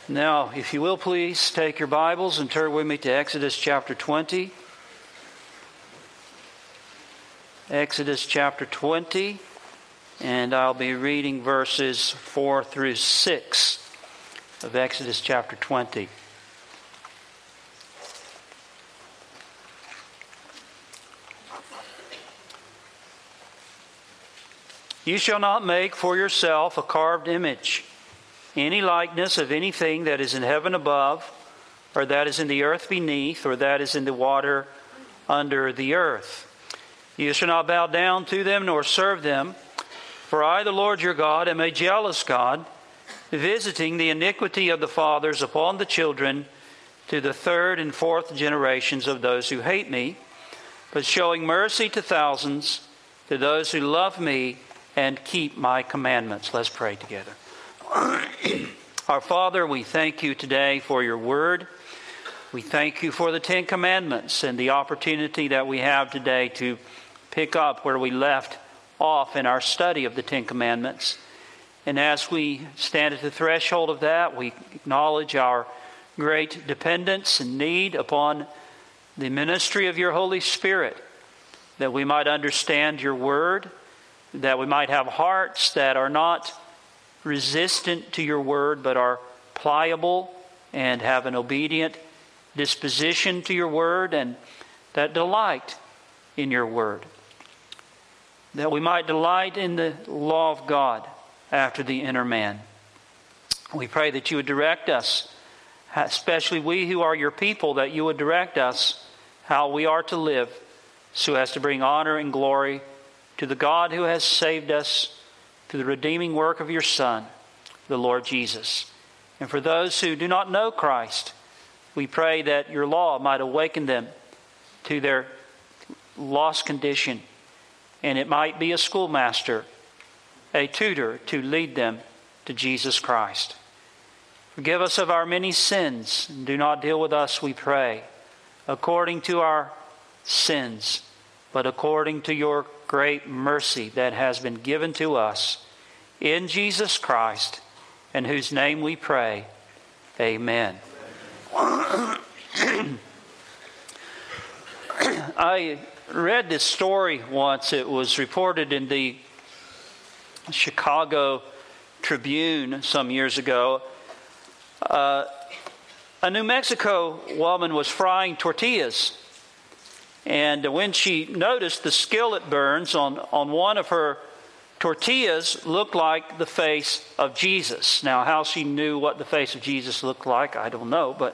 Now, if you will please take your Bibles and turn with me to Exodus chapter 20. Exodus chapter 20, and I'll be reading verses 4 through 6 of Exodus chapter 20. You shall not make for yourself a carved image, any likeness of anything that is in heaven above, or that is in the earth beneath, or that is in the water under the earth. You shall not bow down to them nor serve them, for I, the Lord your God, am a jealous God, visiting the iniquity of the fathers upon the children to the third and fourth generations of those who hate me, but showing mercy to thousands, to those who love me and keep my commandments. Let's pray together. Our Father, we thank you today for your word. We thank you for the Ten Commandments and the opportunity that we have today to pick up where we left off in our study of the Ten Commandments. And as we stand at the threshold of that, we acknowledge our great dependence and need upon the ministry of your Holy Spirit, that we might understand your word, that we might have hearts that are not resistant to your word, but are pliable and have an obedient disposition to your word, and that delight in your word. That we might delight in the law of God after the inner man. We pray that you would direct us, especially we who are your people, that you would direct us how we are to live so as to bring honor and glory to the God who has saved us through the redeeming work of your Son, the Lord Jesus. And for those who do not know Christ, we pray that your law might awaken them to their lost condition, and it might be a schoolmaster, a tutor to lead them to Jesus Christ. Forgive us of our many sins, and do not deal with us, we pray, according to our sins, but according to your great mercy that has been given to us in Jesus Christ, in whose name we pray. Amen. I read this story once. It was reported in the Chicago Tribune some years ago. A New Mexico woman was frying tortillas. And when she noticed the skillet burns on one of her tortillas looked like the face of Jesus. Now, how she knew what the face of Jesus looked like, I don't know. But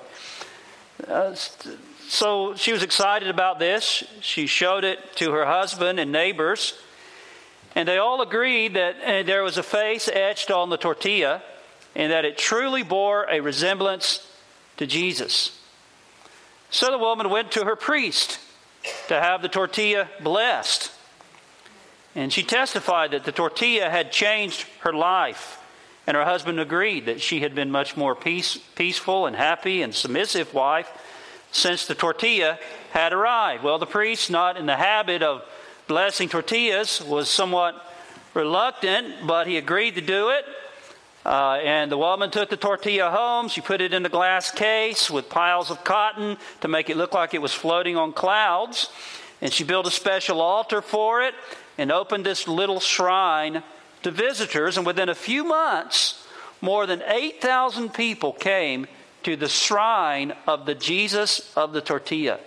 so she was excited about this. She showed it to her husband and neighbors. And they all agreed that there was a face etched on the tortilla and that it truly bore a resemblance to Jesus. So the woman went to her priest to have the tortilla blessed. And she testified that the tortilla had changed her life. And her husband agreed that she had been much more peaceful and happy and submissive wife since the tortilla had arrived. Well, the priest, not in the habit of blessing tortillas, was somewhat reluctant, but he agreed to do it. And the woman took the tortilla home. She put it in a glass case with piles of cotton to make it look like it was floating on clouds. And she built a special altar for it and opened this little shrine to visitors. And within a few months, more than 8,000 people came to the shrine of the Jesus of the tortilla.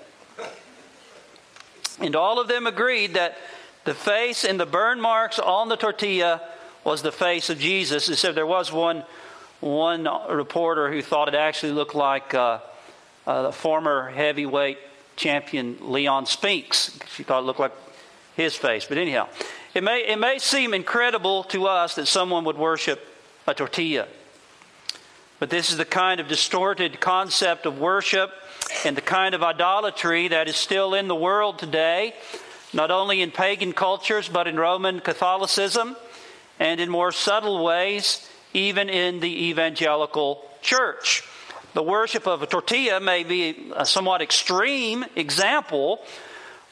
And all of them agreed that the face and the burn marks on the tortilla was the face of Jesus. Except there was one reporter who thought it actually looked like the former heavyweight champion Leon Spinks. She thought it looked like his face. But anyhow, it may seem incredible to us that someone would worship a tortilla. But this is the kind of distorted concept of worship and the kind of idolatry that is still in the world today, not only in pagan cultures, but in Roman Catholicism, and in more subtle ways, even in the evangelical church. The worship of a tortilla may be a somewhat extreme example,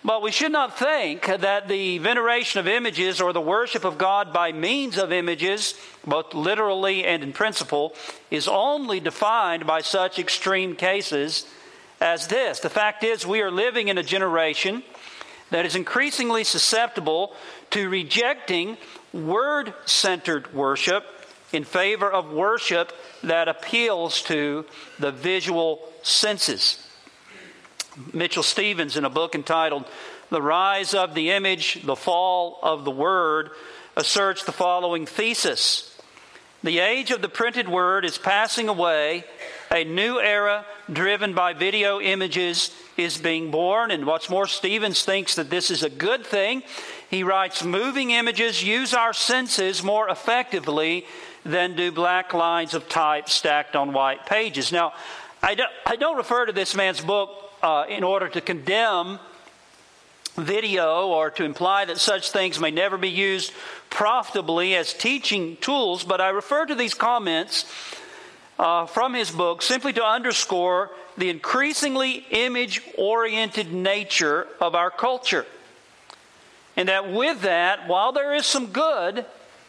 But we should not think that the veneration of images or the worship of God by means of images, both literally and in principle, is only defined by such extreme cases as this. The fact is, we are living in a generation that is increasingly susceptible to rejecting word-centered worship in favor of worship that appeals to the visual senses. Mitchell Stevens, in a book entitled The Rise of the Image, the Fall of the Word, asserts the following thesis. The age of the printed word is passing away. A new era driven by video images is being born. And what's more, Stevens thinks that this is a good thing. He writes, moving images use our senses more effectively than do black lines of type stacked on white pages. Now, I don't refer to this man's book in order to condemn video or to imply that such things may never be used profitably as teaching tools, but I refer to these comments from his book simply to underscore the increasingly image-oriented nature of our culture. And that with that, while there is some good,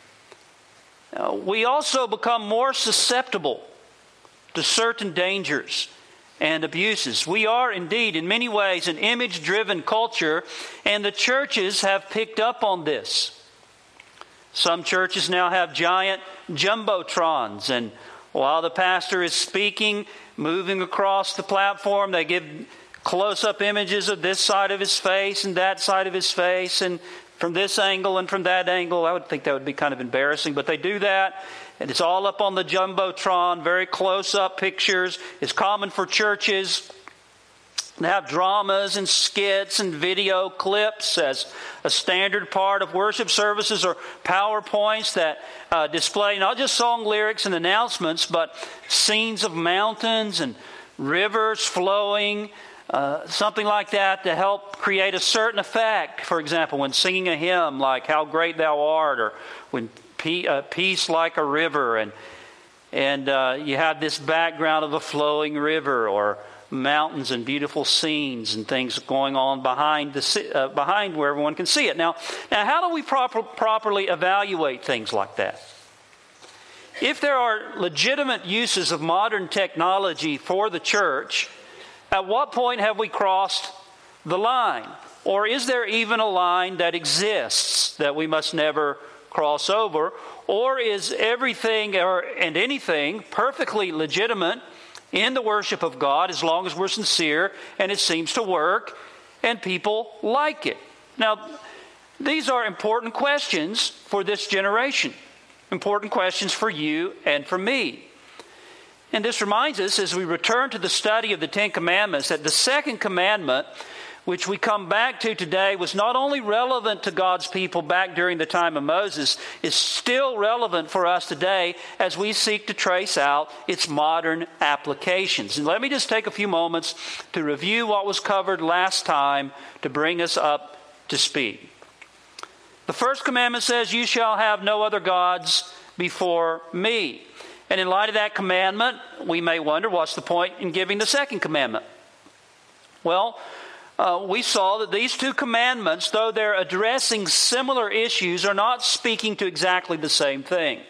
we also become more susceptible to certain dangers and abuses. We are indeed, in many ways, an image-driven culture, and the churches have picked up on this. Some churches now have giant jumbotrons, and while the pastor is speaking, moving across the platform, they give close-up images of this side of his face and that side of his face, and from this angle and from that angle. I would think that would be kind of embarrassing, but they do that. And it's all up on the Jumbotron, very close-up pictures. It's common for churches to have dramas and skits and video clips as a standard part of worship services, or PowerPoints that display not just song lyrics and announcements, but scenes of mountains and rivers flowing, something like that to help create a certain effect. For example, when singing a hymn like How Great Thou Art, or when Peace Like a River, and you have this background of a flowing river or mountains and beautiful scenes and things going on behind where everyone can see it. Now how do we properly evaluate things like that? If there are legitimate uses of modern technology for the church, at what point have we crossed the line? Or is there even a line that exists that we must never cross over? Or is everything and anything perfectly legitimate in the worship of God as long as we're sincere and it seems to work and people like it? Now, these are important questions for this generation. Important questions for you and for me. And this reminds us, as we return to the study of the Ten Commandments, that the second commandment, which we come back to today, was not only relevant to God's people back during the time of Moses, is still relevant for us today as we seek to trace out its modern applications. And let me just take a few moments to review what was covered last time to bring us up to speed. The first commandment says, "You shall have no other gods before me." And in light of that commandment, we may wonder, what's the point in giving the second commandment? Well, we saw that these two commandments, though they're addressing similar issues, are not speaking to exactly the same thing.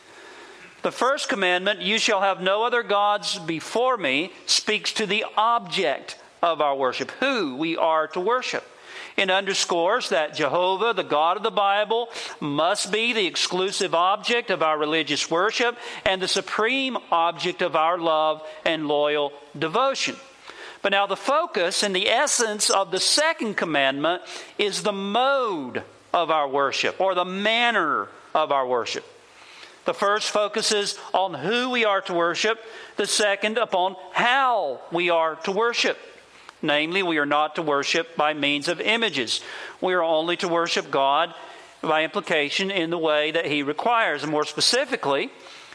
The first commandment, "You shall have no other gods before me," speaks to the object of our worship, who we are to worship. It underscores that Jehovah, the God of the Bible, must be the exclusive object of our religious worship and the supreme object of our love and loyal devotion. But now the focus and the essence of the second commandment is the mode of our worship, or the manner of our worship. The first focuses on who we are to worship, the second upon how we are to worship. Namely, we are not to worship by means of images. We are only to worship God by implication in the way that He requires. And more specifically,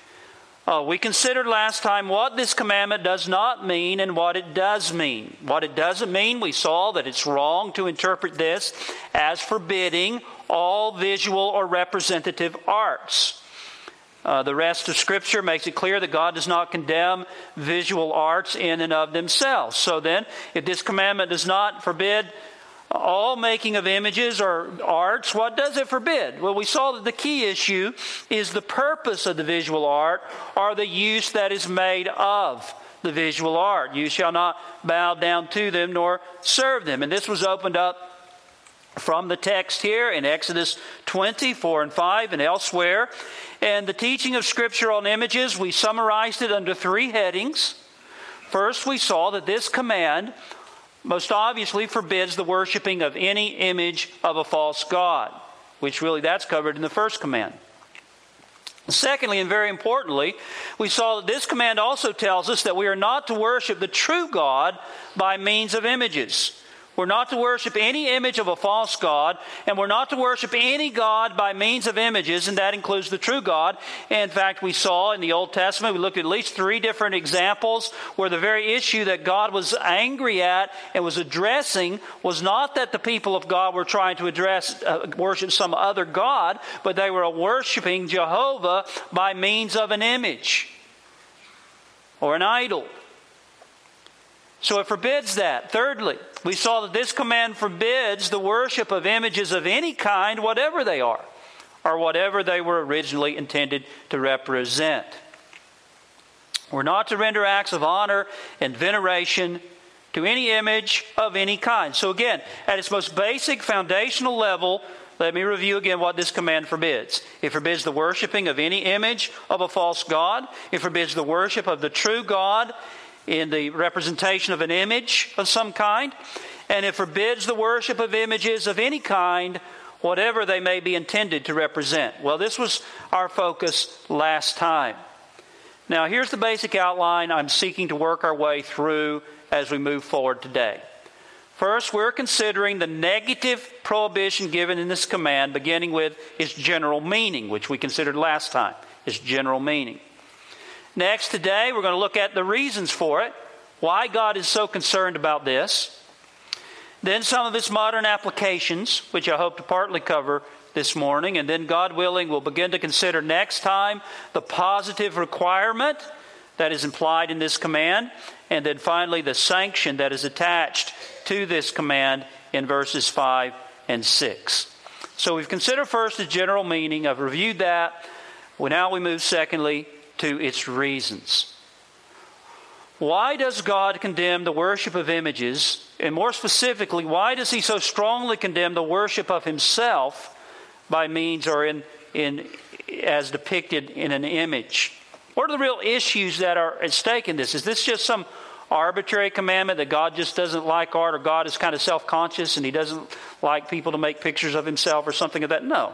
we considered last time what this commandment does not mean and what it does mean. What it doesn't mean, we saw that it's wrong to interpret this as forbidding all visual or representative arts. The rest of Scripture makes it clear that God does not condemn visual arts in and of themselves. So then, if this commandment does not forbid all making of images or arts, what does it forbid? Well, we saw that the key issue is the purpose of the visual art or the use that is made of the visual art. You shall not bow down to them nor serve them. And this was opened up from the text here in Exodus 20, 4 and 5 and elsewhere. And the teaching of Scripture on images, we summarized it under 3 headings. First, we saw that this command most obviously forbids the worshiping of any image of a false god, which really that's covered in the first command. Secondly, and very importantly, we saw that this command also tells us that we are not to worship the true God by means of images. We're not to worship any image of a false god, and we're not to worship any god by means of images, and that includes the true God. In fact, we saw in the Old Testament, we looked at least 3 different examples where the very issue that God was angry at and was addressing was not that the people of God were trying to worship some other god, but they were worshiping Jehovah by means of an image or an idol. So it forbids that. Thirdly, we saw that this command forbids the worship of images of any kind, whatever they are, or whatever they were originally intended to represent. We're not to render acts of honor and veneration to any image of any kind. So again, at its most basic foundational level, let me review again what this command forbids. It forbids the worshiping of any image of a false god. It forbids the worship of the true God in the representation of an image of some kind. And it forbids the worship of images of any kind, whatever they may be intended to represent. Well, this was our focus last time. Now, here's the basic outline I'm seeking to work our way through as we move forward today. First, we're considering the negative prohibition given in this command, beginning with its general meaning, which we considered last time, its general meaning. Next, today, we're going to look at the reasons for it, why God is so concerned about this. Then some of its modern applications, which I hope to partly cover this morning. And then, God willing, we'll begin to consider next time the positive requirement that is implied in this command. And then finally, the sanction that is attached to this command in verses 5 and 6. So we've considered first the general meaning. I've reviewed that. Well, now we move secondly to its reasons. Why does God condemn the worship of images? And more specifically, why does He so strongly condemn the worship of Himself by means or in as depicted in an image? What are the real issues that are at stake in this? Is this just some arbitrary commandment that God just doesn't like art, or God is kind of self-conscious and He doesn't like people to make pictures of Himself or something of that? No.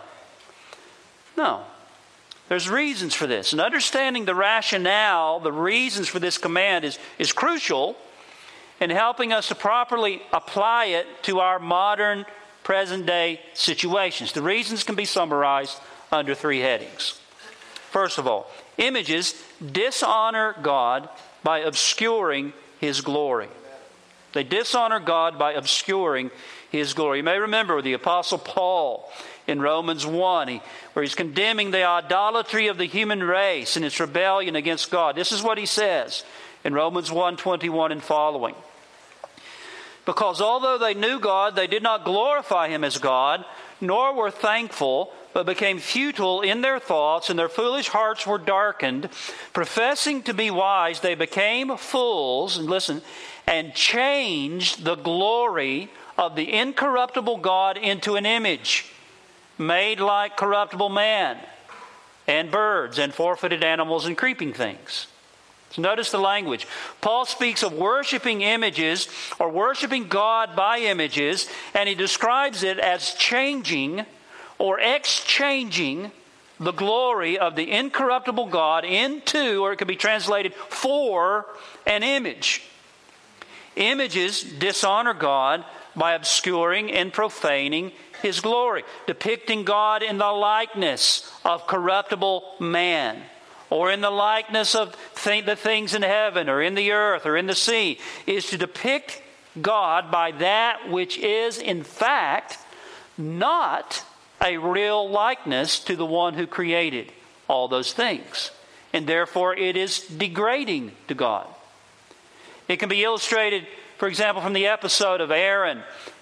There's reasons for this. And understanding the rationale, the reasons for this command is crucial in helping us to properly apply it to our modern, present-day situations. The reasons can be summarized under 3 headings. First of all, images dishonor God by obscuring His glory. They dishonor God by obscuring His glory. You may remember the Apostle Paul in Romans 1, where he's condemning the idolatry of the human race and its rebellion against God. This is what he says in Romans 1:21 and following. Because although they knew God, they did not glorify Him as God, nor were thankful, but became futile in their thoughts, and their foolish hearts were darkened. Professing to be wise, they became fools, and listen, and changed the glory of the incorruptible God into an image made like corruptible man and birds and four-footed animals and creeping things. So notice the language. Paul speaks of worshiping images or worshiping God by images, and he describes it as changing or exchanging the glory of the incorruptible God into, or it could be translated, for an image. Images dishonor God by obscuring and profaning His glory, depicting God in the likeness of corruptible man, or in the likeness of the things in heaven, or in the earth, or in the sea, is to depict God by that which is, in fact, not a real likeness to the one who created all those things. And therefore, it is degrading to God. It can be illustrated, for example, from the episode of Aaron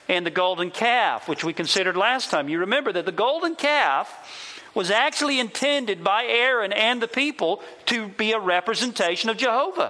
and the golden calf, which we considered last time. You remember that the golden calf was actually intended by Aaron and the people to be a representation of Jehovah.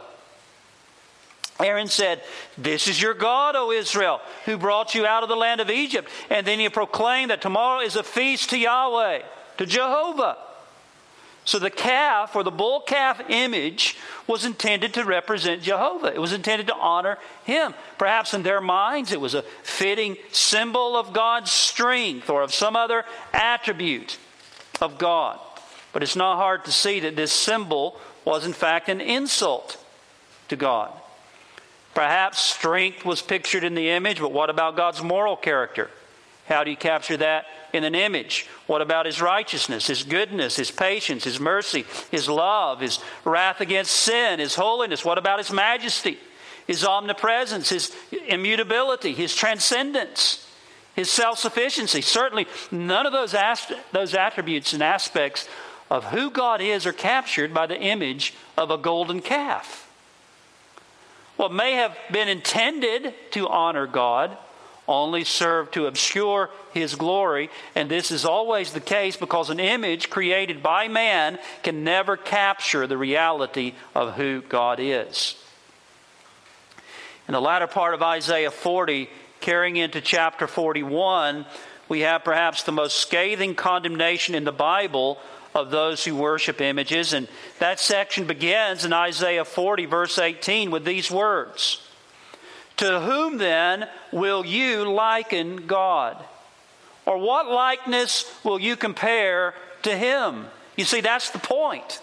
Aaron said, "This is your God, O Israel, who brought you out of the land of Egypt." And then he proclaimed that tomorrow is a feast to Yahweh, to Jehovah. So the calf, or the bull calf image, was intended to represent Jehovah. It was intended to honor Him. Perhaps in their minds it was a fitting symbol of God's strength or of some other attribute of God. But it's not hard to see that this symbol was in fact an insult to God. Perhaps strength was pictured in the image, but what about God's moral character? How do you capture that in an image? What about His righteousness, His goodness, His patience, His mercy, His love, His wrath against sin, His holiness? What about His majesty, His omnipresence, His immutability, His transcendence, His self-sufficiency? Certainly none of those attributes and aspects of who God is are captured by the image of a golden calf. What may have been intended to honor God only served to obscure His glory, and this is always the case because an image created by man can never capture the reality of who God is. In the latter part of Isaiah 40, carrying into chapter 41, we have perhaps the most scathing condemnation in the Bible of those who worship images. And that section begins in Isaiah 40, verse 18, with these words: "To whom then will you liken God? Or what likeness will you compare to Him?" You see, that's the point.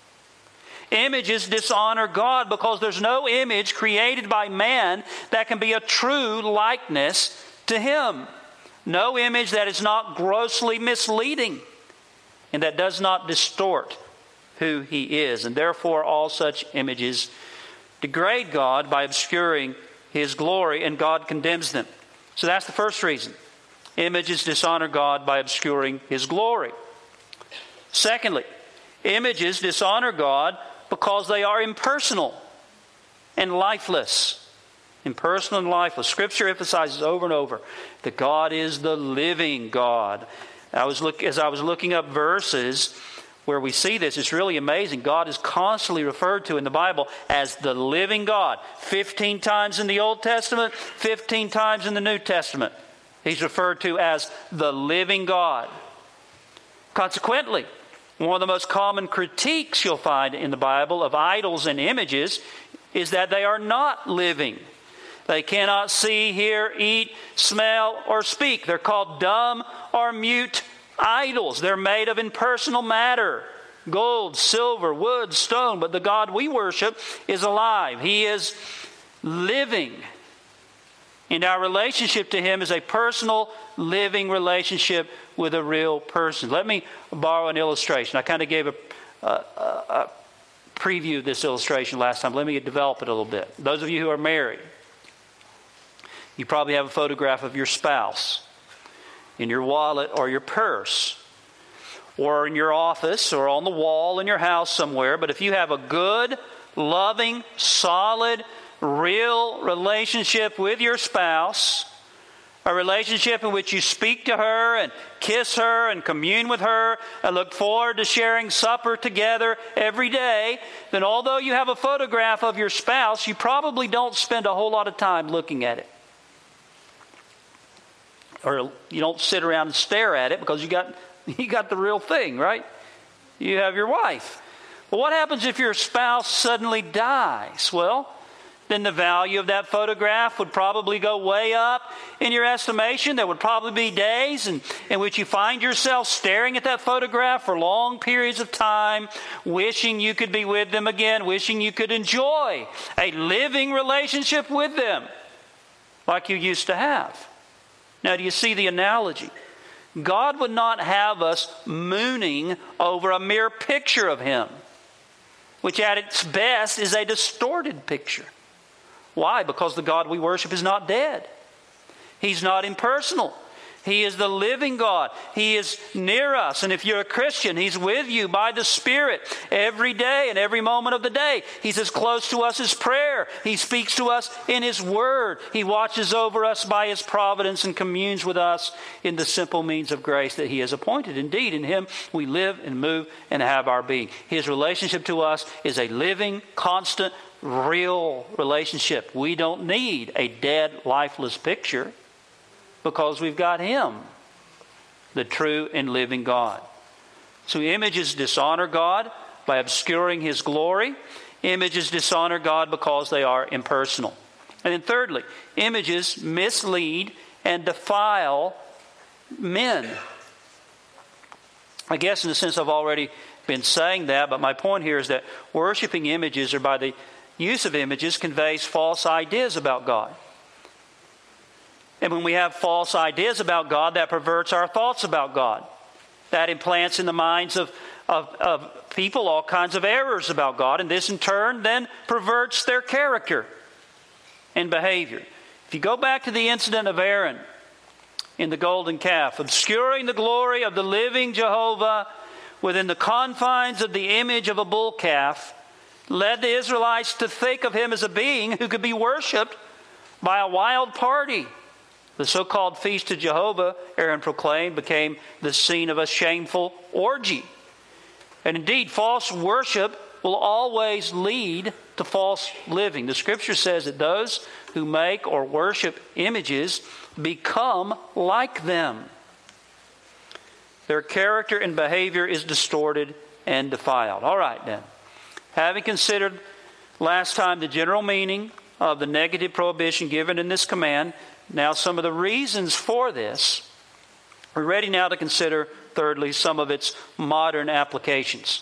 Images dishonor God because there's no image created by man that can be a true likeness to Him. No image that is not grossly misleading and that does not distort who He is. And therefore all such images degrade God by obscuring His glory, and God condemns them. So that's the first reason. Images dishonor God by obscuring His glory. Secondly, images dishonor God because they are impersonal and lifeless. Impersonal and lifeless. Scripture emphasizes over and over that God is the living God. As I was looking up verses where we see this, it's really amazing. God is constantly referred to in the Bible as the living God. 15 times in the Old Testament, 15 times in the New Testament. He's referred to as the living God. Consequently, one of the most common critiques you'll find in the Bible of idols and images is that they are not living. They cannot see, hear, eat, smell, or speak. They're called dumb or mute idols. They're made of impersonal matter: gold, silver, wood, stone. But the God we worship is alive. He is living. And our relationship to Him is a personal, living relationship with a real person. Let me borrow an illustration. I kind of gave a preview of this illustration last time. Let me develop it a little bit. Those of you who are married, you probably have a photograph of your spouse in your wallet or your purse, or in your office, or on the wall in your house somewhere. But if you have a good, loving, solid, real relationship with your spouse, a relationship in which you speak to her and kiss her and commune with her and look forward to sharing supper together every day, then although you have a photograph of your spouse, you probably don't spend a whole lot of time looking at it. Or you don't sit around and stare at it because you got the real thing, right? You have your wife. Well, what happens if your spouse suddenly dies? Well, then the value of that photograph would probably go way up in your estimation. There would probably be days in which you find yourself staring at that photograph for long periods of time, wishing you could be with them again, wishing you could enjoy a living relationship with them like you used to have. Now, do you see the analogy? God would not have us mooning over a mere picture of Him, which at its best is a distorted picture. Why? Because the God we worship is not dead. He's not impersonal. He is the living God. He is near us. And if you're a Christian, He's with you by the Spirit every day and every moment of the day. He's as close to us as prayer. He speaks to us in His Word. He watches over us by His providence and communes with us in the simple means of grace that He has appointed. Indeed, in Him we live and move and have our being. His relationship to us is a living, constant, real relationship. We don't need a dead, lifeless picture, because we've got Him, the true and living God. So images dishonor God by obscuring His glory. Images dishonor God because they are impersonal. And then thirdly, images mislead and defile men. I guess in a sense I've already been saying that, but my point here is that worshiping images, or by the use of images, conveys false ideas about God. And when we have false ideas about God, that perverts our thoughts about God. That implants in the minds of people all kinds of errors about God. And this in turn then perverts their character and behavior. If you go back to the incident of Aaron in the golden calf, obscuring the glory of the living Jehovah within the confines of the image of a bull calf, led the Israelites to think of Him as a being who could be worshipped by a wild party. The so-called feast of Jehovah, Aaron proclaimed, became the scene of a shameful orgy. And indeed, false worship will always lead to false living. The Scripture says that those who make or worship images become like them. Their character and behavior is distorted and defiled. All right, then. Having considered last time the general meaning of the negative prohibition given in this command, now some of the reasons for this, we're ready now to consider, thirdly, some of its modern applications.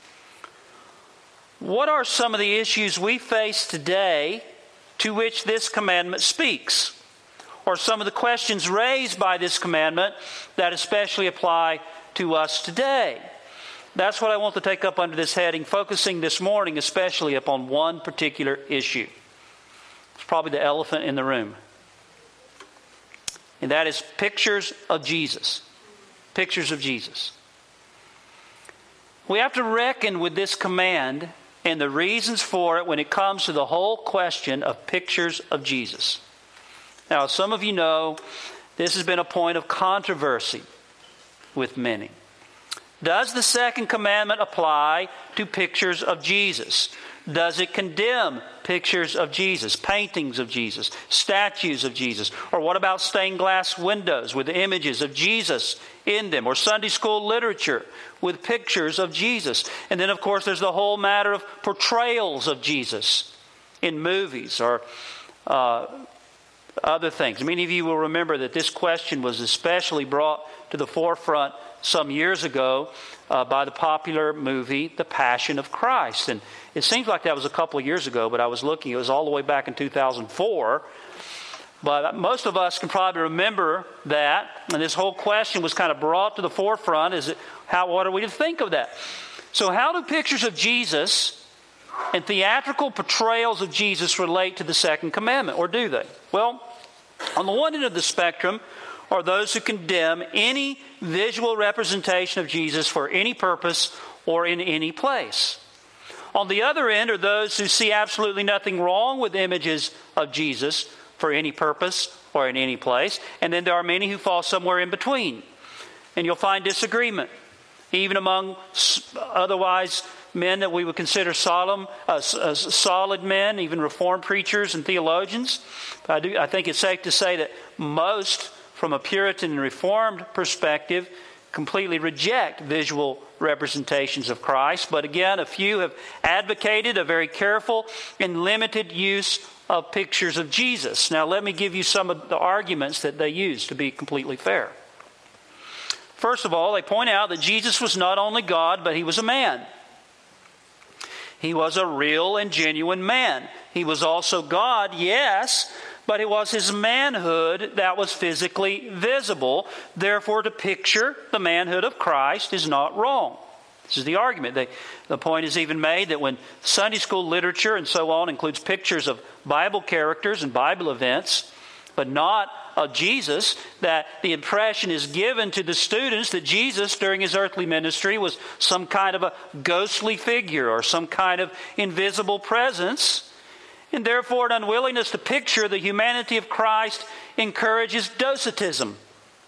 What are some of the issues we face today to which this commandment speaks? Or some of the questions raised by this commandment that especially apply to us today? That's what I want to take up under this heading, focusing this morning especially upon one particular issue. It's probably the elephant in the room. And that is pictures of Jesus. Pictures of Jesus. We have to reckon with this command and the reasons for it when it comes to the whole question of pictures of Jesus. Now, as some of you know, this has been a point of controversy with many. Does the second commandment apply to pictures of Jesus? Does it condemn pictures of Jesus, paintings of Jesus, statues of Jesus? Or what about stained glass windows with images of Jesus in them? Or Sunday school literature with pictures of Jesus? And then, of course, there's the whole matter of portrayals of Jesus in movies or other things. Many of you will remember that this question was especially brought to the forefront some years ago by the popular movie The Passion of Christ. And it seems like that was a couple of years ago, but I was looking, it was all the way back in 2004. But most of us can probably remember that, and this whole question was kind of brought to the forefront. What are we to think of that? So how do pictures of Jesus and theatrical portrayals of Jesus relate to the second commandment, or do they? Well, on the one end of the spectrum are those who condemn any visual representation of Jesus for any purpose or in any place. On the other end are those who see absolutely nothing wrong with images of Jesus for any purpose or in any place. And then there are many who fall somewhere in between. And you'll find disagreement, even among otherwise men that we would consider solid men, even Reformed preachers and theologians. I think it's safe to say that most, from a Puritan and Reformed perspective, completely reject visual representations of Christ. But again, a few have advocated a very careful and limited use of pictures of Jesus. Now, let me give you some of the arguments that they use to be completely fair. First of all, they point out that Jesus was not only God, but He was a man. He was a real and genuine man. He was also God, yes, but it was His manhood that was physically visible. Therefore, to picture the manhood of Christ is not wrong. This is the argument. The point is even made that when Sunday school literature and so on includes pictures of Bible characters and Bible events, but not of Jesus, that the impression is given to the students that Jesus, during his earthly ministry, was some kind of a ghostly figure or some kind of invisible presence. And therefore, an unwillingness to picture the humanity of Christ encourages docetism.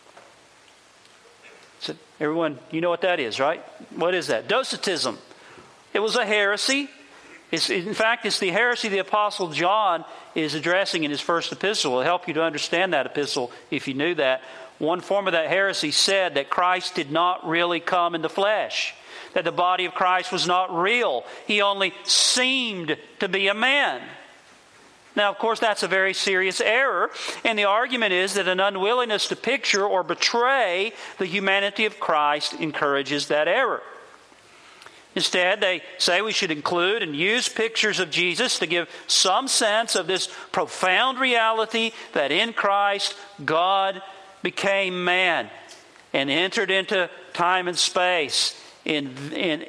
So everyone, you know what that is, right? What is that? Docetism. It was a heresy. In fact, it's the heresy the Apostle John is addressing in his first epistle. It'll help you to understand that epistle if you knew that. One form of that heresy said that Christ did not really come in the flesh, that the body of Christ was not real. He only seemed to be a man. Now, of course, that's a very serious error, and the argument is that an unwillingness to picture or betray the humanity of Christ encourages that error. Instead, they say we should include and use pictures of Jesus to give some sense of this profound reality that in Christ, God became man and entered into time and space in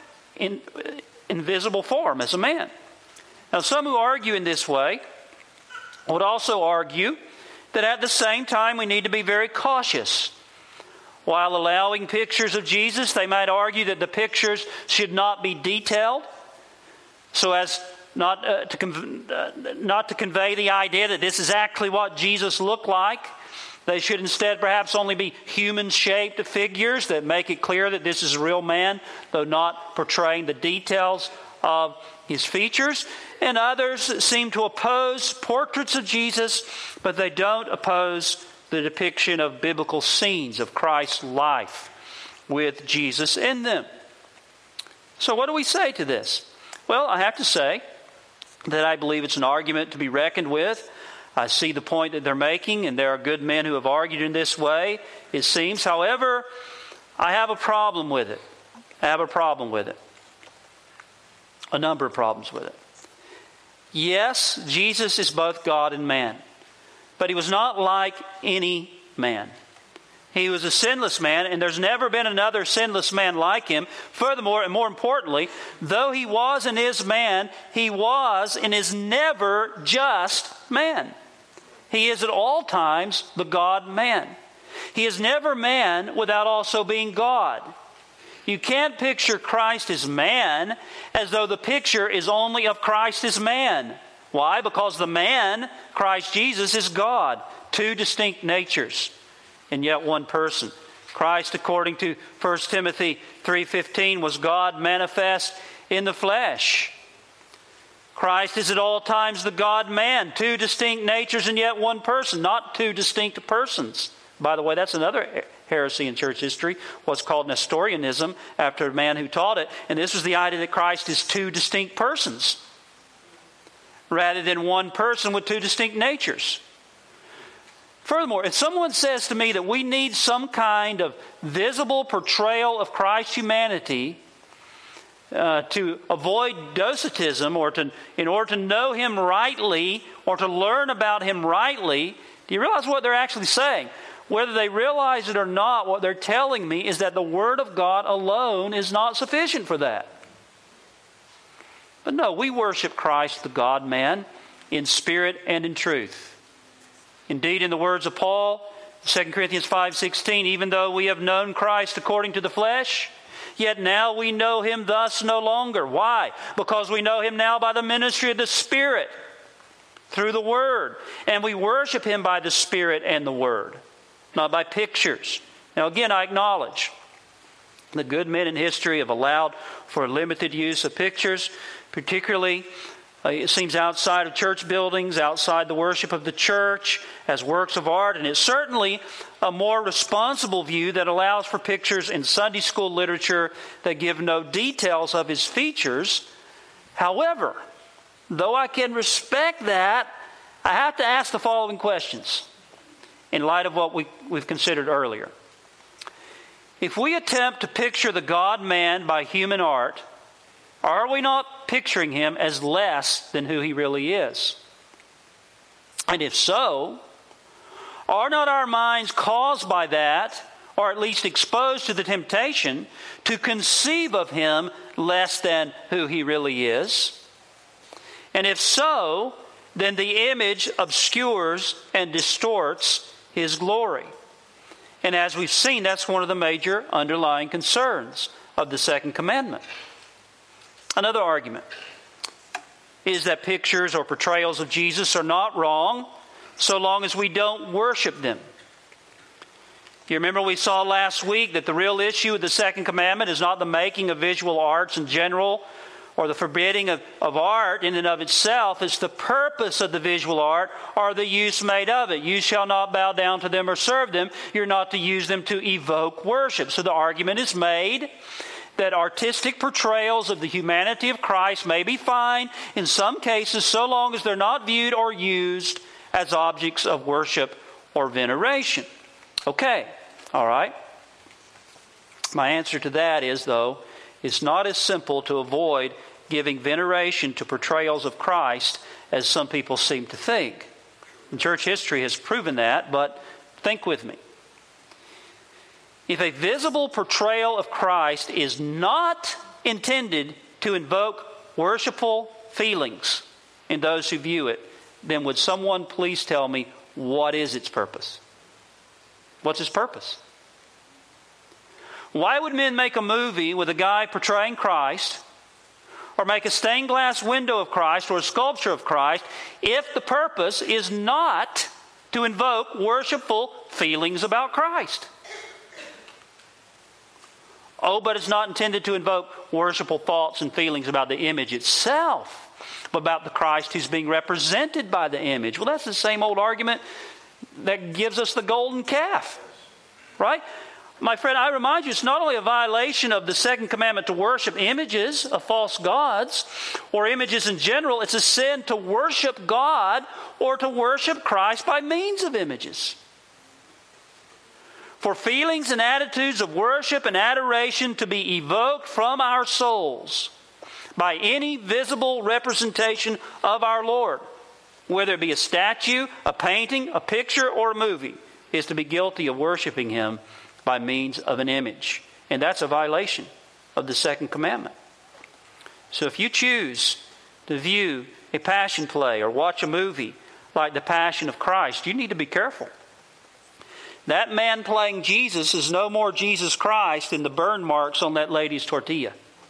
invisible form as a man. Now, some who argue in this way would also argue that at the same time we need to be very cautious. While allowing pictures of Jesus, they might argue that the pictures should not be detailed so as not to convey the idea that this is actually what Jesus looked like. They should instead perhaps only be human-shaped figures that make it clear that this is a real man, though not portraying the details of his features. And others seem to oppose portraits of Jesus, but they don't oppose the depiction of biblical scenes of Christ's life with Jesus in them. So what do we say to this? Well, I have to say that I believe it's an argument to be reckoned with. I see the point that they're making, and there are good men who have argued in this way, it seems. However, I have a problem with it. I have a problem with it. A number of problems with it. Yes, Jesus is both God and man. But he was not like any man. He was a sinless man, and there's never been another sinless man like him. Furthermore, and more importantly, though he was and is man, he was and is never just man. He is at all times the God-man. He is never man without also being God. You can't picture Christ as man as though the picture is only of Christ as man. Why? Because the man, Christ Jesus, is God. Two distinct natures, and yet one person. Christ, according to 1 Timothy 3:15, was God manifest in the flesh. Christ is at all times the God-man. Two distinct natures and yet one person, not two distinct persons. By the way, that's another heresy in church history, what's called Nestorianism, after a man who taught it. And this was the idea that Christ is two distinct persons, rather than one person with two distinct natures. Furthermore, if someone says to me that we need some kind of visible portrayal of Christ's humanity to avoid docetism, or in order to know him rightly or to learn about him rightly, do you realize what they're actually saying? Whether they realize it or not, what they're telling me is that the Word of God alone is not sufficient for that. But no, we worship Christ, the God-man, in spirit and in truth. Indeed, in the words of Paul, 2 Corinthians 5:16, even though we have known Christ according to the flesh, yet now we know him thus no longer. Why? Because we know him now by the ministry of the Spirit, through the Word. And we worship him by the Spirit and the Word, not by pictures. Now again, I acknowledge the good men in history have allowed for limited use of pictures, particularly it seems outside of church buildings, outside the worship of the church, as works of art. And it's certainly a more responsible view that allows for pictures in Sunday school literature that give no details of his features. However, though I can respect that, I have to ask the following questions in light of what we've considered earlier. If we attempt to picture the God-man by human art, are we not picturing him as less than who he really is? And if so, are not our minds caused by that, or at least exposed to the temptation, to conceive of him less than who he really is? And if so, then the image obscures and distorts His glory. And as we've seen, that's one of the major underlying concerns of the second commandment. Another argument is that pictures or portrayals of Jesus are not wrong so long as we don't worship them. You remember we saw last week that the real issue with the second commandment is not the making of visual arts in general or the forbidding of art in and of itself. It's the purpose of the visual art or the use made of it. You shall not bow down to them or serve them. You're not to use them to evoke worship. So the argument is made that artistic portrayals of the humanity of Christ may be fine in some cases so long as they're not viewed or used as objects of worship or veneration. Okay, all right. My answer to that is, though, it's not as simple to avoid giving veneration to portrayals of Christ as some people seem to think. And church history has proven that, but think with me. If a visible portrayal of Christ is not intended to invoke worshipful feelings in those who view it, then would someone please tell me what is its purpose? What's its purpose? Why would men make a movie with a guy portraying Christ, or make a stained glass window of Christ or a sculpture of Christ, if the purpose is not to invoke worshipful feelings about Christ? Oh, but it's not intended to invoke worshipful thoughts and feelings about the image itself, but about the Christ who's being represented by the image. Well, that's the same old argument that gives us the golden calf, right? My friend, I remind you, it's not only a violation of the second commandment to worship images of false gods or images in general, it's a sin to worship God or to worship Christ by means of images. For feelings and attitudes of worship and adoration to be evoked from our souls by any visible representation of our Lord, whether it be a statue, a painting, a picture, or a movie, is to be guilty of worshiping Him by means of an image. And that's a violation of the second commandment. So if you choose to view a passion play or watch a movie like The Passion of Christ, you need to be careful. That man playing Jesus is no more Jesus Christ than the burn marks on that lady's tortilla.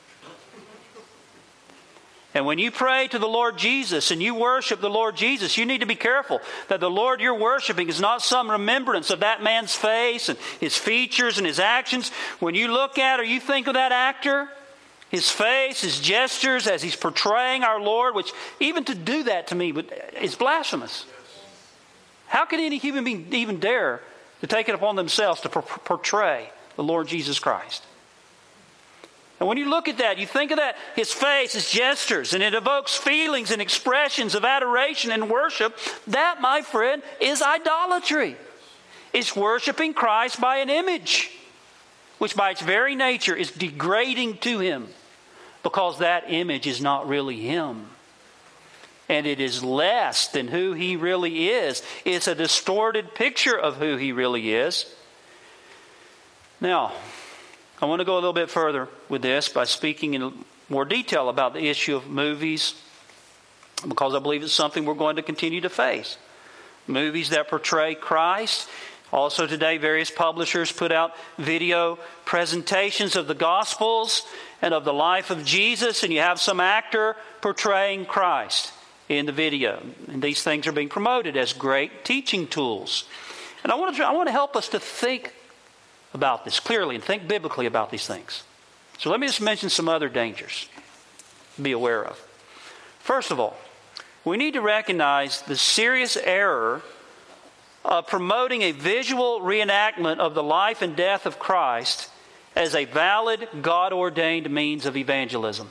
And when you pray to the Lord Jesus and you worship the Lord Jesus, you need to be careful that the Lord you're worshiping is not some remembrance of that man's face and his features and his actions. When you look at or you think of that actor, his face, his gestures as he's portraying our Lord, which even to do that to me is blasphemous. How can any human being even dare to take it upon themselves to portray the Lord Jesus Christ? And when you look at that, you think of that, his face, his gestures, and it evokes feelings and expressions of adoration and worship. That, my friend, is idolatry. It's worshiping Christ by an image, which by its very nature is degrading to Him, because that image is not really Him. And it is less than who He really is. It's a distorted picture of who He really is. Now, I want to go a little bit further with this by speaking in more detail about the issue of movies, because I believe it's something we're going to continue to face. Movies that portray Christ. Also today, various publishers put out video presentations of the Gospels and of the life of Jesus, and you have some actor portraying Christ in the video. And these things are being promoted as great teaching tools. And I want to help us to think about this clearly and think biblically about these things. So let me just mention some other dangers to be aware of. First of all, we need to recognize the serious error of promoting a visual reenactment of the life and death of Christ as a valid, God-ordained means of evangelism.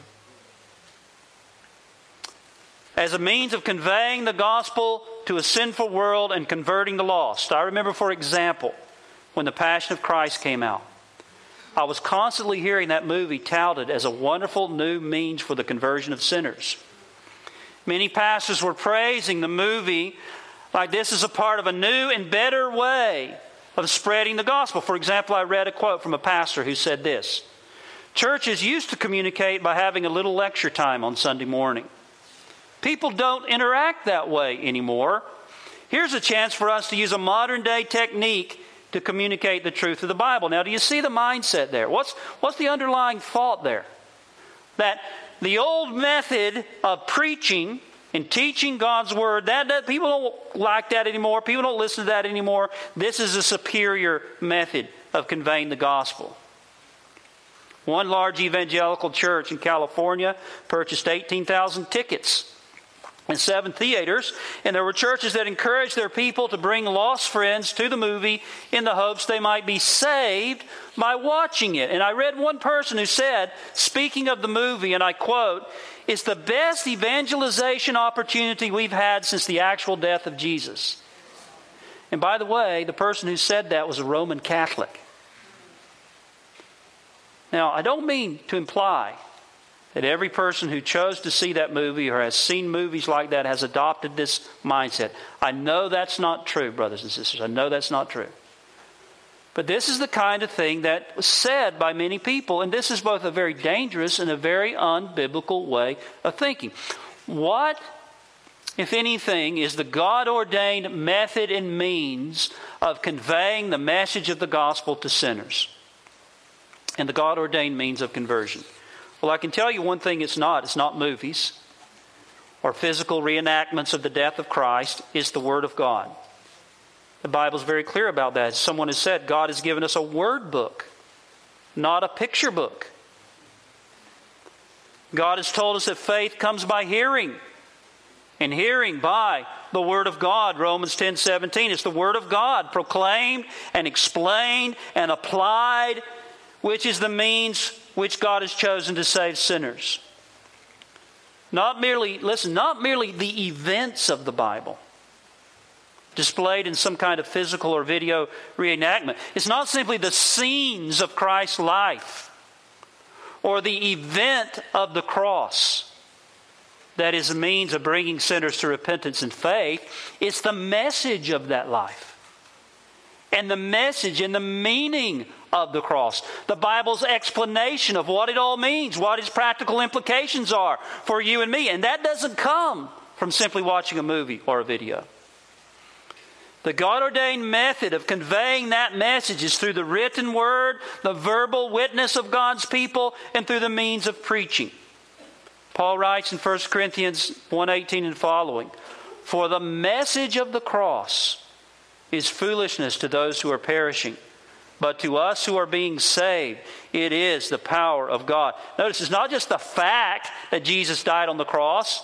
As a means of conveying the gospel to a sinful world and converting the lost. I remember, for example, when The Passion of Christ came out, I was constantly hearing that movie touted as a wonderful new means for the conversion of sinners. Many pastors were praising the movie like this is a part of a new and better way of spreading the gospel. For example, I read a quote from a pastor who said this: "Churches used to communicate by having a little lecture time on Sunday morning. People don't interact that way anymore. here's a chance for us to use a modern day technique to communicate the truth of the Bible. Now, do you see the mindset there? What's the underlying thought there? That the old method of preaching and teaching God's Word, that people don't like that anymore. People don't listen to that anymore. This is a superior method of conveying the gospel. One large evangelical church in California purchased 18,000 tickets and 7 theaters. And there were churches that encouraged their people to bring lost friends to the movie in the hopes they might be saved by watching it. And I read one person who said, speaking of the movie, and I quote, "It's the best evangelization opportunity we've had since the actual death of Jesus." And by the way, the person who said that was a Roman Catholic. Now, I don't mean to imply that every person who chose to see that movie or has seen movies like that has adopted this mindset. I know that's not true, brothers and sisters. I know that's not true. But this is the kind of thing that was said by many people, and this is both a very dangerous and a very unbiblical way of thinking. What, if anything, is the God-ordained method and means of conveying the message of the gospel to sinners? And the God-ordained means of conversion? Well, I can tell you one thing it's not. It's not movies or physical reenactments of the death of Christ. It's the Word of God. The Bible is very clear about that. As someone has said, God has given us a word book, not a picture book. God has told us that faith comes by hearing, and hearing by the Word of God. Romans 10:17. It's the Word of God proclaimed and explained and applied, which is the means which God has chosen to save sinners. Not merely the events of the Bible displayed in some kind of physical or video reenactment. It's not simply the scenes of Christ's life or the event of the cross that is a means of bringing sinners to repentance and faith. It's the message of that life and the message and the meaning of the cross. The Bible's explanation of what it all means, what its practical implications are for you and me. And that doesn't come from simply watching a movie or a video. The God-ordained method of conveying that message is through the written word, the verbal witness of God's people, and through the means of preaching. Paul writes in 1 Corinthians 1:18 and following, "For the message of the cross is foolishness to those who are perishing, but to us who are being saved, it is the power of God." Notice, it's not just the fact that Jesus died on the cross.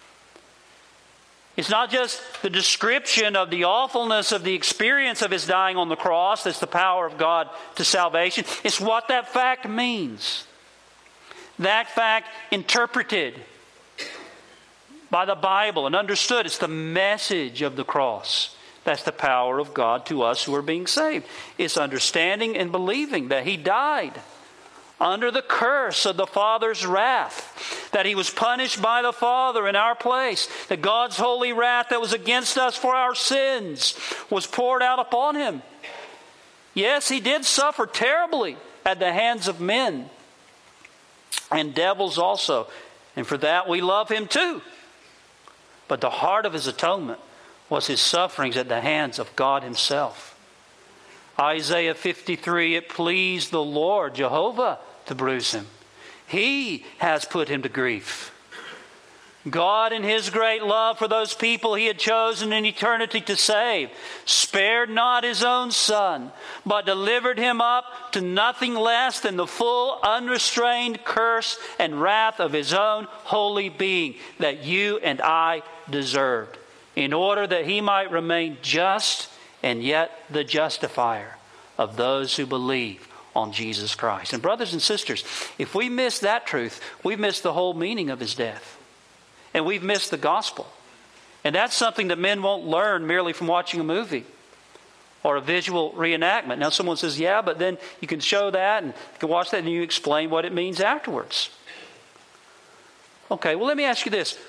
It's not just the description of the awfulness of the experience of His dying on the cross that's the power of God to salvation. It's what that fact means. That fact interpreted by the Bible and understood. It's the message of the cross. That's the power of God to us who are being saved. It's understanding and believing that He died under the curse of the Father's wrath, that He was punished by the Father in our place, that God's holy wrath that was against us for our sins was poured out upon Him. Yes, He did suffer terribly at the hands of men and devils also, and for that we love Him too. But the heart of His atonement was His sufferings at the hands of God Himself. Isaiah 53, "It pleased the Lord, Jehovah, to bruise Him. He has put Him to grief." God, in His great love for those people He had chosen in eternity to save, spared not His own Son, but delivered Him up to nothing less than the full, unrestrained curse and wrath of His own holy being that you and I deserved, in order that He might remain just and yet the justifier of those who believe on Jesus Christ. And brothers and sisters, if we miss that truth, we've missed the whole meaning of His death. And we've missed the gospel. And that's something that men won't learn merely from watching a movie or a visual reenactment. Now someone says, yeah, but then you can show that and you can watch that and you explain what it means afterwards. Okay, well let me ask you this.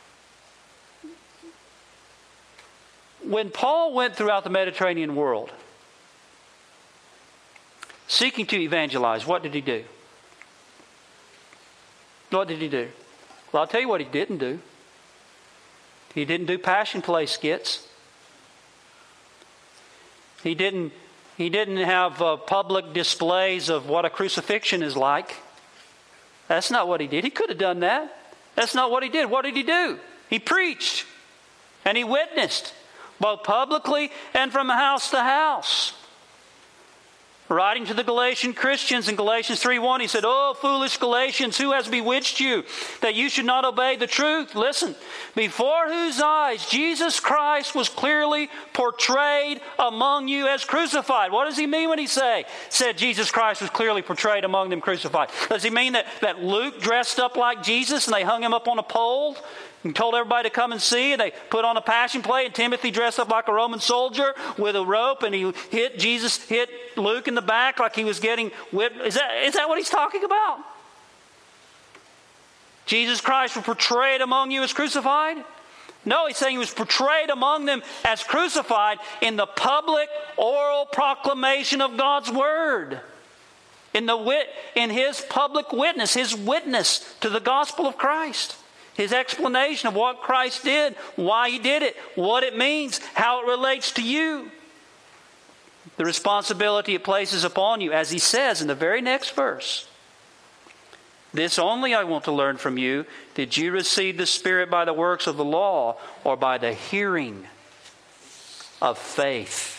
When Paul went throughout the Mediterranean world, seeking to evangelize, what did he do? What did he do? Well, I'll tell you what he didn't do. He didn't do passion play skits. He didn't have public displays of what a crucifixion is like. That's not what he did. He could have done that. That's not what he did. What did he do? He preached and he witnessed, both publicly and from house to house. Writing to the Galatian Christians in Galatians 3:1, he said, "Oh, foolish Galatians, who has bewitched you, that you should not obey the truth? Listen, before whose eyes Jesus Christ was clearly portrayed among you as crucified." What does he mean when he said Jesus Christ was clearly portrayed among them crucified? Does he mean that Luke dressed up like Jesus and they hung him up on a pole and told everybody to come and see, and they put on a passion play, and Timothy dressed up like a Roman soldier with a rope, and he hit Luke in the back like he was getting whipped? Is that what he's talking about? Jesus Christ was portrayed among you as crucified? No, he's saying he was portrayed among them as crucified in the public oral proclamation of God's word. In his public witness, his witness to the gospel of Christ. His explanation of what Christ did, why he did it, what it means, how it relates to you. The responsibility it places upon you, as he says in the very next verse. "This only I want to learn from you. Did you receive the Spirit by the works of the law or by the hearing of faith?"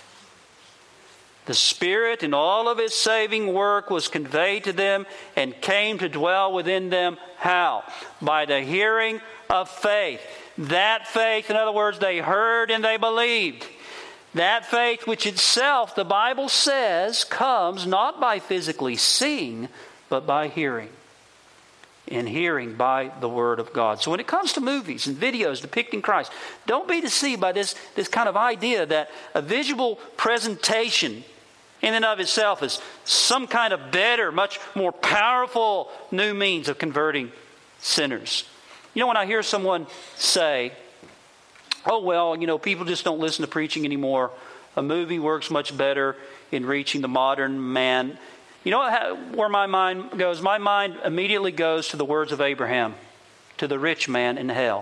The Spirit in all of His saving work was conveyed to them and came to dwell within them. How? By the hearing of faith. That faith, in other words, they heard and they believed. That faith which itself, the Bible says, comes not by physically seeing, but by hearing. And hearing by the Word of God. So when it comes to movies and videos depicting Christ, don't be deceived by this kind of idea that a visual presentation in and of itself is some kind of better, much more powerful new means of converting sinners. You know, when I hear someone say, "Oh, well, people just don't listen to preaching anymore. A movie works much better in reaching the modern man." You know where my mind goes? My mind immediately goes to the words of Abraham, to the rich man in hell.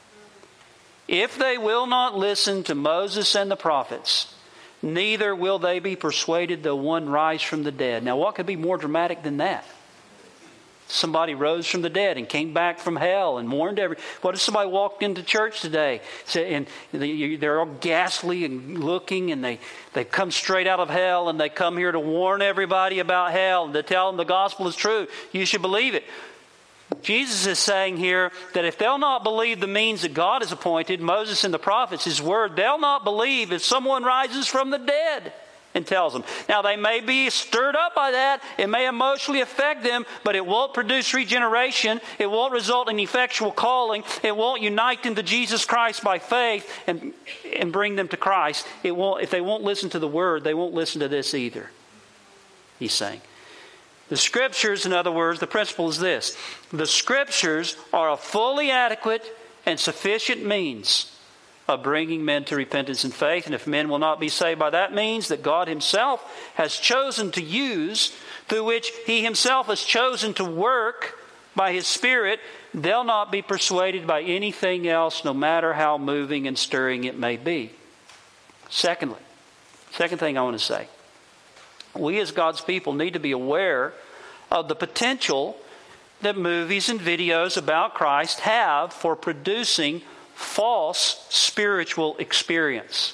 "If they will not listen to Moses and the prophets, neither will they be persuaded though one rise from the dead." Now, what could be more dramatic than that? Somebody rose from the dead and came back from hell and warned What if somebody walked into church today and they're all ghastly and looking, and they come straight out of hell, and they come here to warn everybody about hell and to tell them the gospel is true? You should believe it. Jesus is saying here that if they'll not believe the means that God has appointed, Moses and the prophets, His word, they'll not believe if someone rises from the dead and tells them. Now, they may be stirred up by that. It may emotionally affect them, but it won't produce regeneration. It won't result in effectual calling. It won't unite them to Jesus Christ by faith and bring them to Christ. It won't. If they won't listen to the word, they won't listen to this either, he's saying. The Scriptures, in other words, the principle is this: the Scriptures are a fully adequate and sufficient means of bringing men to repentance and faith. And if men will not be saved by that means that God Himself has chosen to use, through which He Himself has chosen to work by His Spirit, they'll not be persuaded by anything else, no matter how moving and stirring it may be. Second thing I want to say, we as God's people need to be aware of the potential that movies and videos about Christ have for producing false spiritual experience.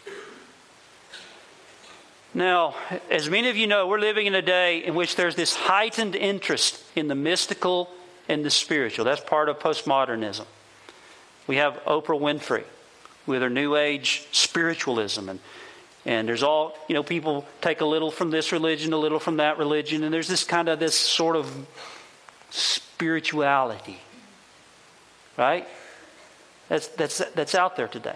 Now, as many of you know, we're living in a day in which there's this heightened interest in the mystical and the spiritual. That's part of postmodernism. We have Oprah Winfrey with her New Age spiritualism, and there's all, people take a little from this religion, a little from that religion, and there's this sort of spirituality, right? That's out there today.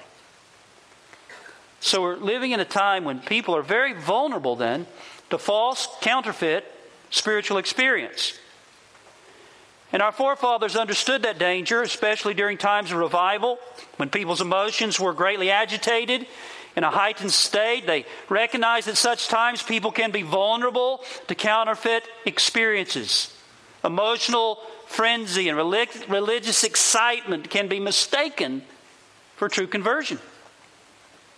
So we're living in a time when people are very vulnerable then to false, counterfeit spiritual experience. And our forefathers understood that danger, especially during times of revival, when people's emotions were greatly agitated, in a heightened state. They recognized at such times people can be vulnerable to counterfeit experiences. Emotional frenzy and religious excitement can be mistaken for true conversion.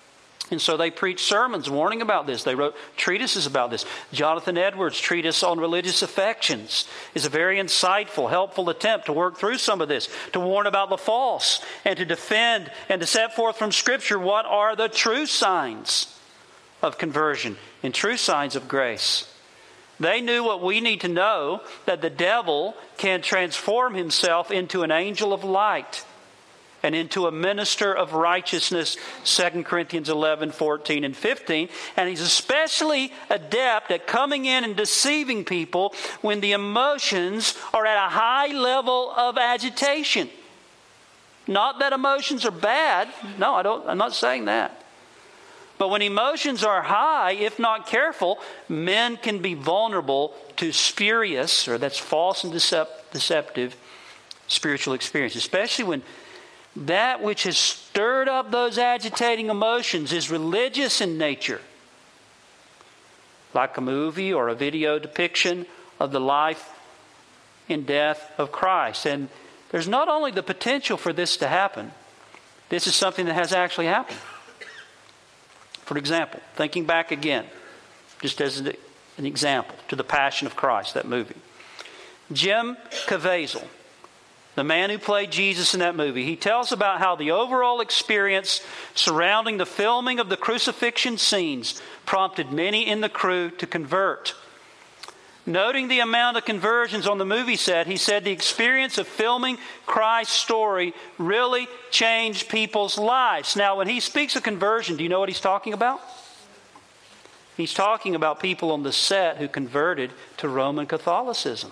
And so they preached sermons warning about this. They wrote treatises about this. Jonathan Edwards' treatise on religious affections is a very insightful, helpful attempt to work through some of this, to warn about the false, and to defend and to set forth from Scripture what are the true signs of conversion and true signs of grace. They knew what we need to know, that the devil can transform himself into an angel of light and into a minister of righteousness, 2 Corinthians 11, 14, and 15. And he's especially adept at coming in and deceiving people when the emotions are at a high level of agitation. Not that emotions are bad. No, I'm not saying that. But when emotions are high, if not careful, men can be vulnerable to spurious, or that's false and deceptive, spiritual experience, especially when that which has stirred up those agitating emotions is religious in nature, like a movie or a video depiction of the life and death of Christ. And there's not only the potential for this to happen, this is something that has actually happened. For example, thinking back again, just as an example, to The Passion of Christ, that movie. Jim Caviezel, the man who played Jesus in that movie, he tells about how the overall experience surrounding the filming of the crucifixion scenes prompted many in the crew to convert. Noting the amount of conversions on the movie set, he said the experience of filming Christ's story really changed people's lives. Now, when he speaks of conversion, do you know what he's talking about? He's talking about people on the set who converted to Roman Catholicism.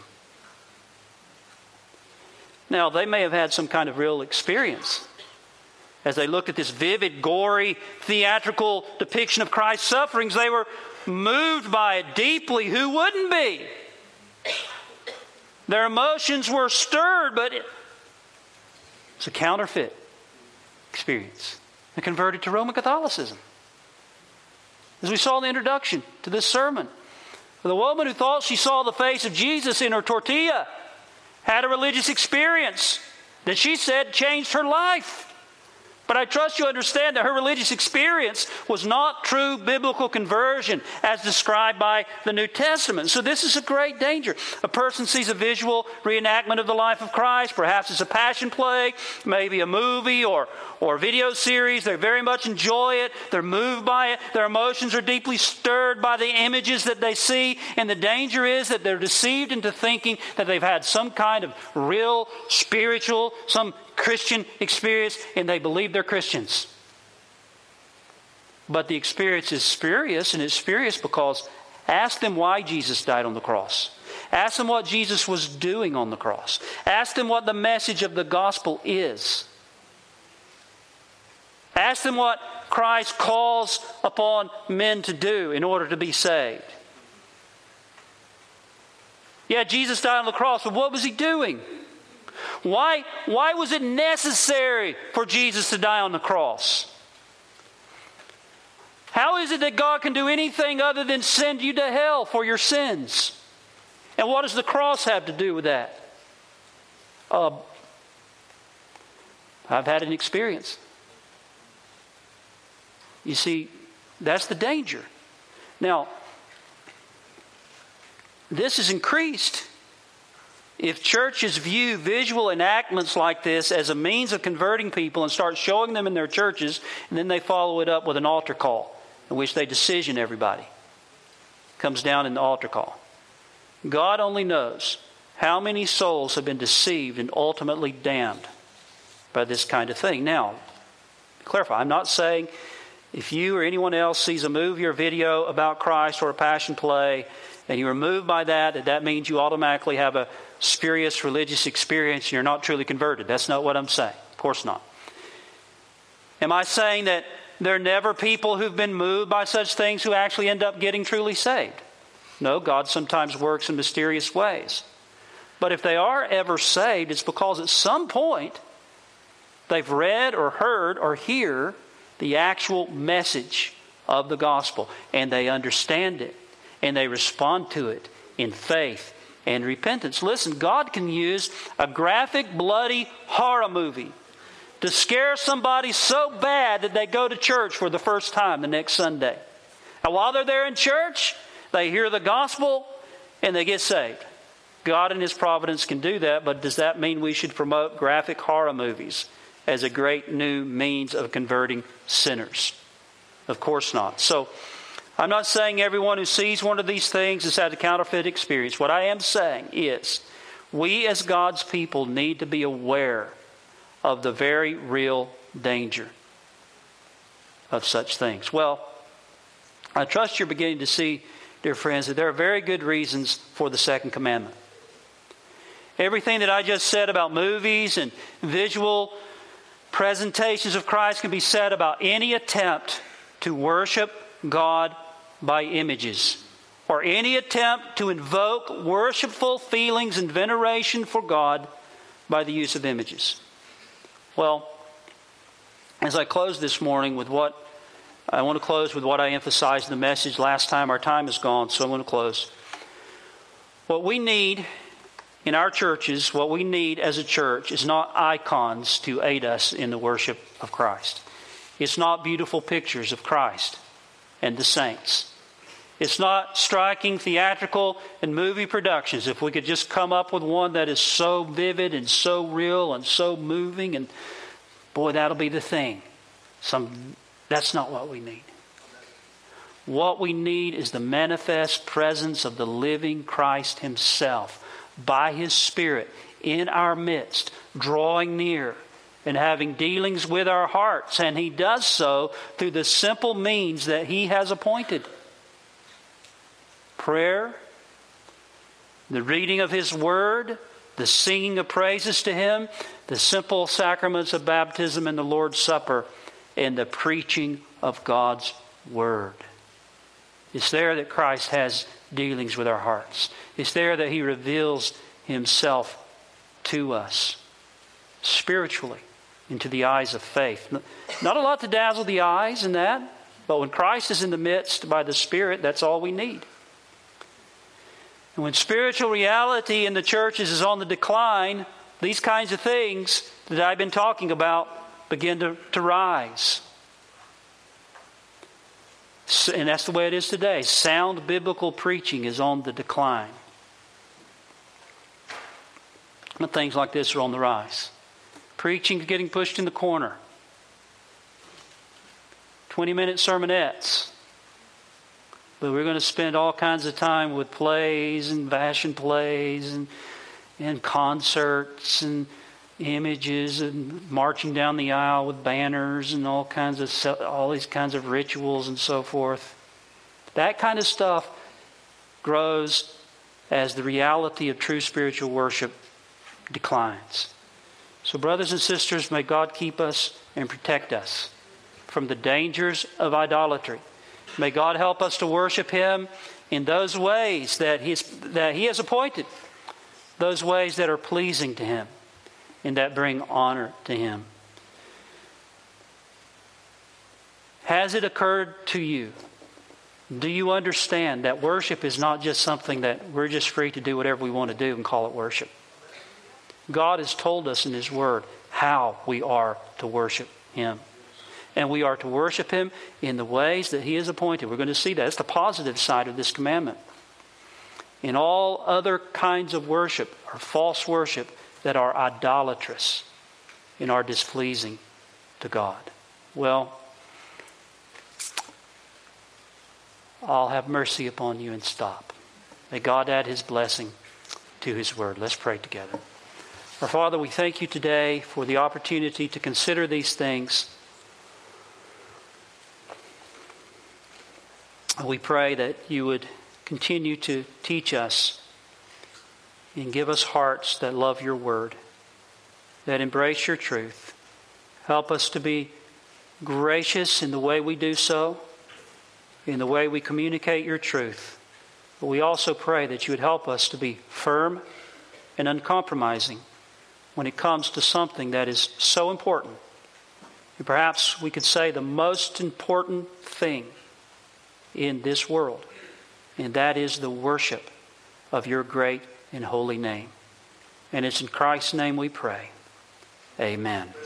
Now, they may have had some kind of real experience. As they looked at this vivid, gory, theatrical depiction of Christ's sufferings, they were moved by it deeply. Who wouldn't be? Their emotions were stirred, but it's a counterfeit experience. They converted to Roman Catholicism. As we saw in the introduction to this sermon, the woman who thought she saw the face of Jesus in her tortilla had a religious experience that she said changed her life. But I trust you understand that her religious experience was not true biblical conversion as described by the New Testament. So this is a great danger. A person sees a visual reenactment of the life of Christ. Perhaps it's a passion play, maybe a movie or video series. They very much enjoy it. They're moved by it. Their emotions are deeply stirred by the images that they see. And the danger is that they're deceived into thinking that they've had some kind of real spiritual, some Christian experience, and they believe they're Christians. But the experience is spurious, and it's spurious because ask them why Jesus died on the cross. Ask them what Jesus was doing on the cross. Ask them what the message of the gospel is. Ask them what Christ calls upon men to do in order to be saved. Yeah, Jesus died on the cross, but what was he doing? Why was it necessary for Jesus to die on the cross? How is it that God can do anything other than send you to hell for your sins? And what does the cross have to do with that? I've had an experience. You see, that's the danger. Now, this is increased if churches view visual enactments like this as a means of converting people and start showing them in their churches, and then they follow it up with an altar call in which they decision everybody. Comes down in the altar call. God only knows how many souls have been deceived and ultimately damned by this kind of thing. Now, clarify, I'm not saying if you or anyone else sees a movie or video about Christ or a passion play and you're moved by that means you automatically have a spurious religious experience and you're not truly converted. That's not what I'm saying. Of course not. Am I saying that there are never people who've been moved by such things who actually end up getting truly saved? No, God sometimes works in mysterious ways. But if they are ever saved, it's because at some point they've read or heard or hear the actual message of the gospel, and they understand it, and they respond to it in faith and repentance. Listen, God can use a graphic, bloody horror movie to scare somebody so bad that they go to church for the first time the next Sunday. And while they're there in church, they hear the gospel and they get saved. God in His providence can do that, but does that mean we should promote graphic horror movies as a great new means of converting sinners? Of course not. So, I'm not saying everyone who sees one of these things has had a counterfeit experience. What I am saying is, we as God's people need to be aware of the very real danger of such things. Well, I trust you're beginning to see, dear friends, that there are very good reasons for the second commandment. Everything that I just said about movies and visual presentations of Christ can be said about any attempt to worship God by images, or any attempt to invoke worshipful feelings and veneration for God by the use of images. Well, as I close this morning with what I want to close with what I emphasized in the message last time. Our time is gone, so I'm going to close. What we need in our churches, what we need as a church, is not icons to aid us in the worship of Christ. It's not beautiful pictures of Christ and the saints. It's not striking theatrical and movie productions. If we could just come up with one that is so vivid and so real and so moving, and boy, that'll be the thing. That's not what we need. What we need is the manifest presence of the living Christ Himself by His Spirit in our midst, drawing near and having dealings with our hearts. And He does so through the simple means that He has appointed. Prayer, the reading of His Word, the singing of praises to Him, the simple sacraments of baptism and the Lord's Supper, and the preaching of God's Word. It's there that Christ has dealings with our hearts. It's there that He reveals Himself to us spiritually into the eyes of faith. Not a lot to dazzle the eyes in that, but when Christ is in the midst by the Spirit, that's all we need. And when spiritual reality in the churches is on the decline, these kinds of things that I've been talking about begin to rise. And that's the way it is today. Sound biblical preaching is on the decline. But things like this are on the rise. Preaching is getting pushed in the corner. 20-minute sermonettes. But we're going to spend all kinds of time with plays and fashion plays and concerts and images and marching down the aisle with banners and all these kinds of rituals and so forth. That kind of stuff grows as the reality of true spiritual worship declines. So brothers and sisters, may God keep us and protect us from the dangers of idolatry. May God help us to worship Him in those ways that He has appointed, those ways that are pleasing to Him and that bring honor to Him. Has it occurred to you? Do you understand that worship is not just something that we're just free to do whatever we want to do and call it worship? God has told us in His Word how we are to worship Him. And we are to worship Him in the ways that He has appointed. We're going to see that. It's the positive side of this commandment. In all other kinds of worship or false worship that are idolatrous and are displeasing to God. Well, I'll have mercy upon you and stop. May God add His blessing to His Word. Let's pray together. Our Father, we thank You today for the opportunity to consider these things. We pray that You would continue to teach us and give us hearts that love Your Word, that embrace Your truth. Help us to be gracious in the way we do so, in the way we communicate Your truth. But we also pray that You would help us to be firm and uncompromising when it comes to something that is so important. And perhaps we could say the most important thing in this world, and that is the worship of Your great and holy name. And it's in Christ's name we pray. Amen.